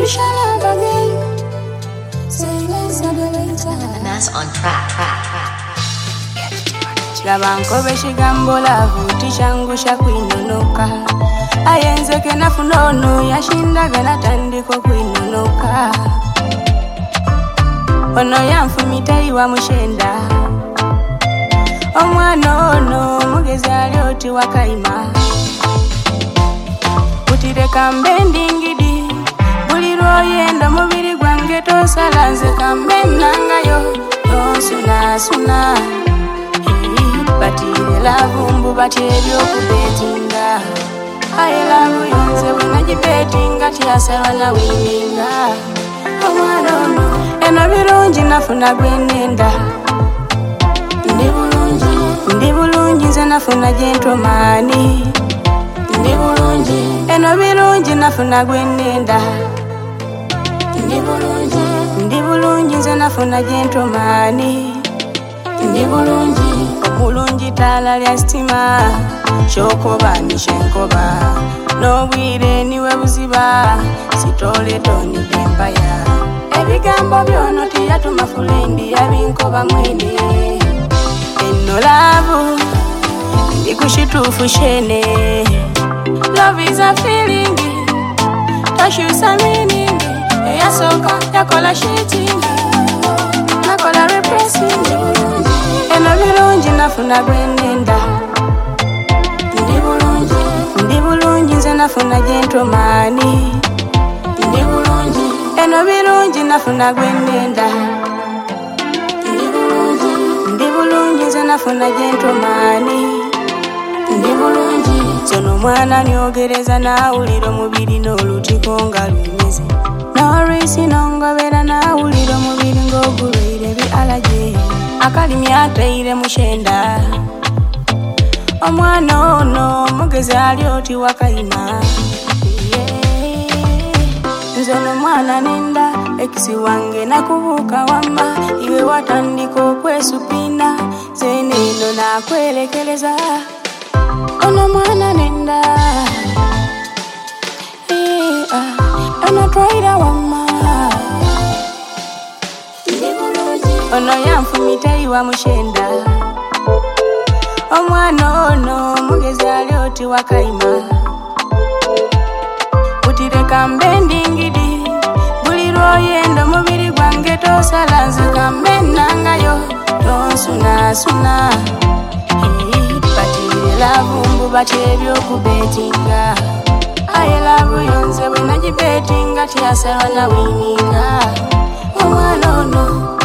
Maybe shall love again. Say less of the later. Mass on track. Labankobe shigambo lavu tishangusha kwinonoka. Ayenzeke nafunono yashindaga natandiko kwinonoka. Ono yanfumita iwa mushenda. Omwana ono mugezi alyoti wakaima. Utireka mbendingidi buliro yenda mubiri gwange tosalanze kambe nangayo suna batire lavumbu batebyo kubetinga I love yonze wenajibetinga tiyasalwa na wininga omwana ono eno birungi nafuna gwenenda ndi bulungi nze nafuna gentleman eno birungi nafuna gwenenda ndi bulungi nze nafuna gentleman ndi bulungi omulungi tala lya stima shokoba nishenkoba n'obwire niwe buziba sitole toni empaya ebigambo byono tiyatuma fulendi yabinkoba mwene eno lavu ndikushitufu shene. Love is a feeling, touch you some meaning. Yasoka, yakola shitting, nakola repressing. Eno birungi nafuna gwenenda. Ndi bulungi nze nafuna gentleman. Eno birungi nafuna gwenenda. Ndi bulungi nze nafuna gentleman. Ndi bulungi sono mwana nyogereza nawulira omubiri n'olutiko nga lunyeze n'olwisi nongobera nawulira omubiri ng'ogulwire bi allergy akalimi ateire mushenda omwana ono mugezi ali oti wakayima nze n'omwana nenda ekisi wange nakubuuka wamba iwe watandika okwesupina zeneno nakwelekereza ono mwana nenda ono twaira wama ono yanfumita iwa mushenda omwana ono mugezi ali oti wakaima utireka mbendingidi buliro yenda mubiri gwange tosalanze kambe nangayo tonsuna lavumbu batebyo kubetinga I love yonze wenajibetinga tiyasalwa na wininga omwana ono